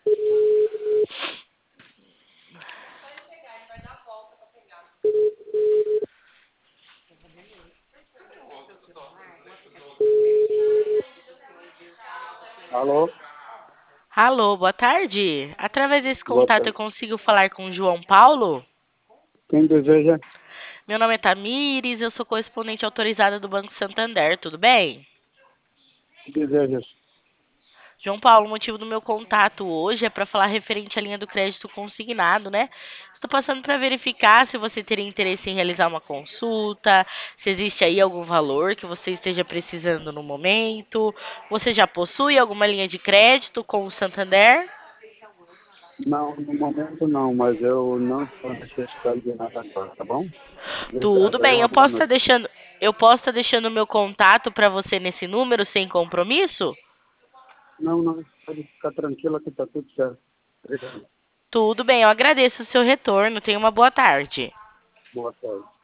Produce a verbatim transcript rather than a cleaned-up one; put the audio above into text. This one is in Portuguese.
Alô? Alô, boa tarde. Através desse Boa contato eu tarde. consigo falar com o João Paulo? Quem deseja? Meu nome é Tamires, eu sou correspondente autorizada do Banco Santander, tudo bem? Deseja. João Paulo, o motivo do meu contato hoje é para falar referente à linha do crédito consignado, né? Estou passando para verificar se você teria interesse em realizar uma consulta, se existe aí algum valor que você esteja precisando no momento. Você já possui alguma linha de crédito com o Santander? Não, no momento não, mas eu não estou necessitando de nada agora, tá bom? Tudo Obrigado aí, bem, uma eu boa posso estar noite. deixando, eu posso estar deixando o meu contato para você nesse número sem compromisso? Não, não, pode ficar tranquila que tá tudo certo. Obrigado. Tudo bem, eu agradeço o seu retorno. Tenha uma boa tarde. Boa tarde.